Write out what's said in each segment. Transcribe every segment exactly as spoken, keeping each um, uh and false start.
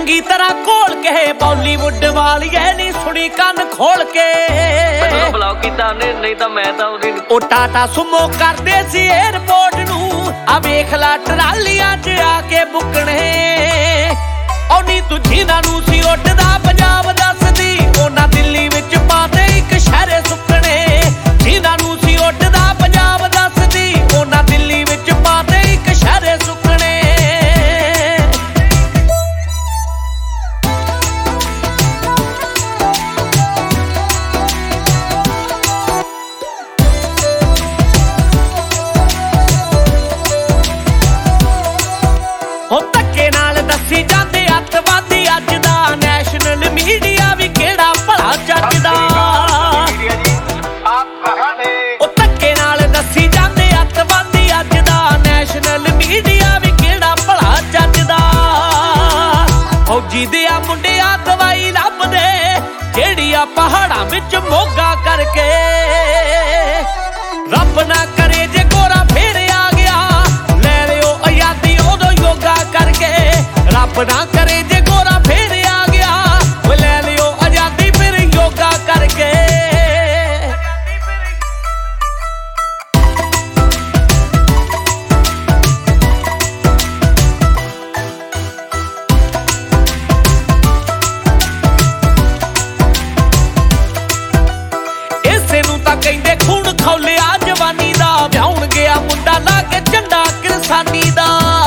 ਚੰਗੀ ਤਰ੍ਹਾਂ ਘੋਲ ਕੇ ਬਾਲੀਵੁੱਡ ਵਾਲੀਏ ਨੀ ਸੁਣੀ ਕੰਨ ਖੋਲ ਕੇ ਮੈਨੂੰ ਬਲੌਕ ਕੀਤਾ ਉਹਨੇ ਨਹੀਂ ਤਾਂ ਮੈਂ ਤਾਂ ਉਹਦੀ ਉਹ ਟਾਟਾ ਸੁਮੋ ਕਰਦੇ ਸੀ 에ਅਰਪੋਰਟ ਨੂੰ ਆ ਵੇਖ ਲਾ ਟਰਾਲੀਆਂ 'ਚ ਆ ਕੇ ਬੁੱਕਣੇ ਉਹ ਨੀ ਤੂੰ ਜਿਨ੍ਹਾਂ ਨੂੰ ਸੀ ਉੱਡਦਾ ਪੰਜਾਬ ਦੱਸਦੀ ਉਹਨਾਂ ਦਿੱਲੀ ਵਿੱਚ ਪਾਤੇ ਇੱਕ ਸ਼ਹਿਰੇ ਸੁੱਕਣੇ ਜਿਨ੍ਹਾਂ ਨੂੰ ਸੀ ਉੱਡਦਾ ਪੰਜਾਬ ਦੱਸਦੀ ਉਹਨਾਂ ਦਿੱਲੀ ਵਿੱਚ ਪਾਤੇ ਇੱਕ ਸ਼ਹਿਰੇ ਸੁੱਕਣੇ ਉਹ ਧੱਕੇ ਨਾਲ ਦੱਸੀ ਜਾਂਦੇ ਅੱਤਵਾਦੀ ਅੱਜ ਦਾ ਨੈਸ਼ਨਲ ਮੀਡੀਆ ਵੀ ਕਿਹੜਾ ਭਲਾ ਚੱਜਦਾ ਉਹ ਧੱਕੇ ਨਾਲ ਦੱਸੀ ਜਾਂਦੇ ਅੱਤਵਾਦੀ ਅੱਜ ਦਾ ਨੈਸ਼ਨਲ ਮੀਡੀਆ ਵੀ ਕਿਹੜਾ ਭਲਾ ਚੱਜਦਾ ਫੌਜੀ ਦੇ ਆ ਮੁੰਡਿਆਂ ਦਵਾਈ ਲੱਭਦੇ ਜਿਹੜੀ ਆ ਪਹਾੜਾਂ ਵਿੱਚ ਮੋਗਾ ਕਰਕੇ ਰੱਬ ਨਾ ਕਰੇ ਜੇ ਗੋਰਾ ਫੇਰ ਆ ਗਿਆ ਲੈ ਲਿਓ ਆਜ਼ਾਦੀ ਉਦੋਂ ਯੋਗਾ ਕਰਕੇ ਰੱਬ ਨਾ ਕਰੇ ਜੇ ਗੋਰਾ ਫੇਰ ਆ ਗਿਆ ਉਹ ਲੈ ਲਿਓ ਆਜ਼ਾਦੀ ਫਿਰ ਯੋਗਾ ਕਰਕੇ ਇਸੇ ਨੂੰ ਤਾਂ ਕਹਿੰਦੇ ਖੂਨ ਖੌਲਿਆ ਜਵਾਨੀ ਦਾ ਵਿਆਹੁਣ ਗਿਆ ਮੁੰਡਾ ਲਾ ਕੇ ਝੰਡਾ ਕਿਰਸਾਨੀ ਦਾ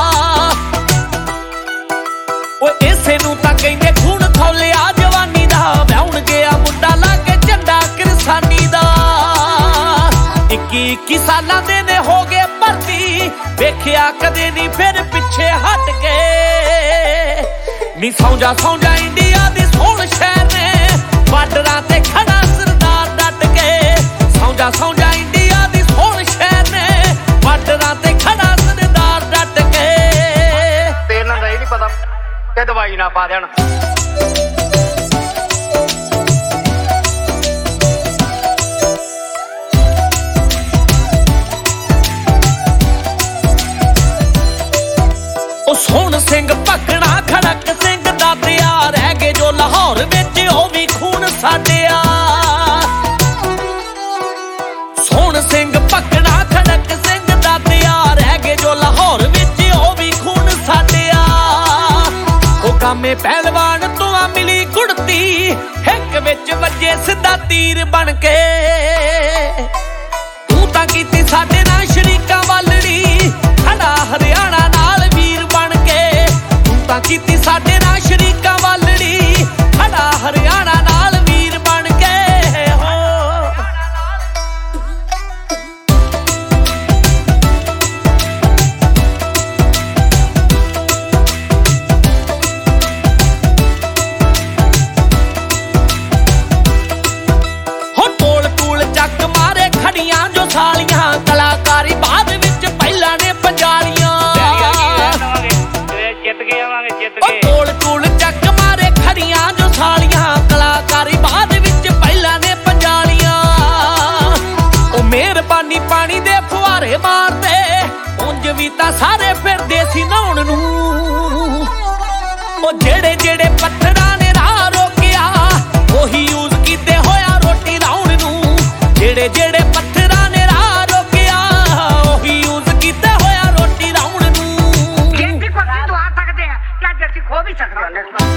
ਓਏ ਇਸੇ ਨੂੰ ਤਾਂ ਕਹਿੰਦੇ ਖੂਨ ਖੌਲਿਆ ਜਵਾਨੀ ਦਾ ਵਿਆਹੁਣ ਗਿਆ ਮੁੰਡਾ ਲਾ ਕੇ ਝੰਡਾ ਕਿਰਸਾਨੀ ਦਾ ਇੱਕੀ ਇੱਕੀ ਸਾਲਾਂ ਦੇ ਨੇ ਹੋ ਗਏ ਭਰਤੀ ਵੇਖਿਆ ਕਦੇ ਨਹੀਂ ਫਿਰ ਪਿੱਛੇ ਹਟ ਕੇ ਨੀ ਸੌਂ ਜਾ ਸੌਂ ਜਾ ਇੰਡੀਆ ਦੀ ਸੋਹਣ ਸ਼ਹਿਰ ਨੇ ਬਾਰਡਰਾਂ ਤੇ ਖੜਾ ਸਰਦਾਰ ਡਟ ਕੇ ਸੌਂ ਜਾ ਸੌਂ ਜਾ ਇੰਡੀਆ ਦੀ ਸੋਹਣ ਸ਼ਹਿਰ ਨੇ ਬਾਰਡਰਾਂ ਤੇ ਖੜਾ ਸਰਦਾਰ ਡਟ ਕੇ ਤੇ ਇਹਨਾਂ ਦਾ ਇਹ ਨਹੀਂ ਪਤਾ ਕਿ ਦਵਾਈ ਨਾ ਪਾ ਦੇਣ ਉਹ ਸੋਹਣ ਸਿੰਘ ਭਗਣਾ ਖੜਕ ਸਿੰਘ ਦਾਤਿਆ ਰਹਿ ਗਏ ਜੋ ਲਾਹੌਰ ਵਿੱਚ ਉਹ ਵੀ ਖੂਨ ਸਾਡਿਆ ਸੋਹਣ ਸਿੰਘ ਭਗਣਾ ਖੜਕ ਸਿੰਘ ਦਾਤਿਆ ਰਹਿ ਗਏ ਜੋ ਲਾਹੌਰ ਵਿੱਚ ਉਹ ਵੀ ਖੂਨ ਸਾਡਿਆ ਉਹ ਕਾਮੇ ਪਹਿਲਵਾਨ ਤੋਂ ਆ ਮਿਲੀ ਗੁੜਤੀ ਹਿੱਕ ਵਿੱਚ ਵੱਜੇ ਸਿੱਧਾ ਤੀਰ ਬਣ ਕੇ ਤੂੰ ਤਾਂ ਕੀਤੀ ਸਾਡੇ ਨਾਲ ਸ਼ਰੀਕਾਂ ਵਾਲੜੀ ਖੜਾ ਹਰਿਆਣਾ ਨਾਲ ਵੀਰ ਬਣ ਕੇ ਤੂੰ ਤਾਂ ਕੀਤੀ ਸਾਡੇ ਨਾਲ ਸ਼ਰੀਕਾਂ ਵਾਲੜੀ ਖੜਾ ਹਰਿਆਣਾ ਨਾਲ ਵੀਰ ਬਣ ਕੇ ਹੋ ਹੋ ਟੋਲ ਟੂਲ ਚੱਕ ਮਾਰੇ ਖੜੀਆਂ ਜੋ ਸਾਲੀਆਂ ਕਲਾਕਾਰੀ ਬਾਅਦ ਵਿੱਚ ਪਹਿਲਾਂ ਨੇ ਪੰਜਾਲੀਆਂ ਜਿੱਤ ਕੇ ਆਵਾਂਗੇ ਜਿੱਤ ਉਹ ਕੇ ਟੋਲ ਟੂਲ ਚੱਕ ਮਾਰੇ ਖੜੀਆਂ ਜੋ ਸਾਲੀਆਂ ਕਲਾਕਾਰੀ ਬਾਅਦ ਵਿੱਚ ਪਹਿਲਾਂ ਨੇ ਪੰਜਾਲੀਆਂ ਉਹ ਮਿਹਰਬਾਨੀ ਪਾਣੀ ਦੇ ਫੁਹਾਰੇ ਮਾਰਦੇ ਉਂਝ ਵੀ ਤਾਂ ਸਾਰੇ ਫਿਰਦੇ ਸੀ ਨਹਾਉਣ ਨੂੰ ਉਹ ਜਿਹੜੇ ਜਿਹੜੇ ਪੱਥਰਾਂ ਨੇ ਰਾਹ ਰੋਕਿਆ ਉਹੀ ਯੂਜ਼ ਕੀਤੇ ਹੋਇਆ ਰੋਟੀ ਲਾਉਣ ਨੂੰ ਜਿਹੜੇ ਜਿਹੜੇ ਪੱਥਰਾਂ ਨੇ ਰਾਹ ਰੋਕਿਆ ਉਹੀ ਯੂਜ਼ ਕੀਤੇ ਹੋਇਆ ਰੋਟੀ ਲਾਉਣ ਨੂੰ ਜਿੰਦੀ ਪੱਤੀ ਤੋਂ ਆ ਸਕਦੇ ਆ ਕਿ ਅੱਜ ਅਸੀਂ ਖੋ ਵੀ ਸਕਦੇ ਹਾਂ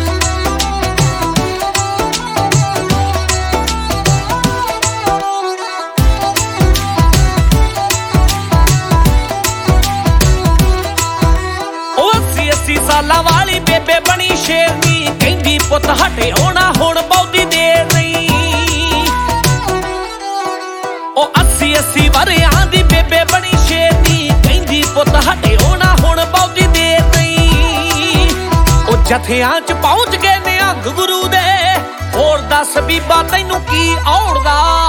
ਉਹ ਅੱਸੀ ਅੱਸੀ ਸਾਲਾਂ ਵਾਲੀ ਬੇਬੇ ਬਣੀ ਸ਼ੇਰਨੀ ਕਹਿੰਦੀ ਪੁੱਤ ਹਟੇ ਹੋਣਾ ਹੁਣ ਬਹੁਤੀ ਦੇਰ ਨਹੀਂ ਉਹ ਅੱਸੀ ਅੱਸੀ ਵਰਿਆਂ ਦੀ ਬੇਬੇ ਬਣੀ ਸ਼ੇਰਨੀ ਕਹਿੰਦੀ ਪੁੱਤ ਹਟੇ ਹੋਣਾ ਹੁਣ ਬਹੁਤੀ ਦੇਰ ਨਹੀਂ ਉਹ ਜਥਿਆਂ 'ਚ ਪਹੁੰਚ ਗਏ ਨਿਹੰਗ ਗੁਰੂ ਦੇ ਹੋਰ ਦੱਸ ਬੀਬਾ ਤੈਨੂੰ ਕੀ ਔੜਦਾ